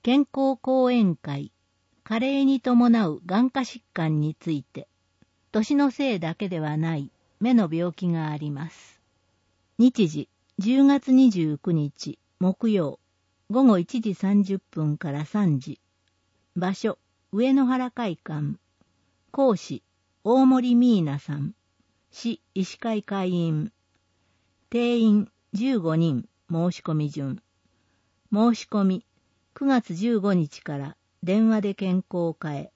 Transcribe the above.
健康講演会、加齢に伴う眼科疾患について、年のせいだけではない目の病気があります。日時、10月29日、木曜、午後1時30分から3時。場所、上野原会館。講師、大森ミーナさん。市医師会会員。定員15人、申し込み順。申し込み、9月15日から電話で健康課へ。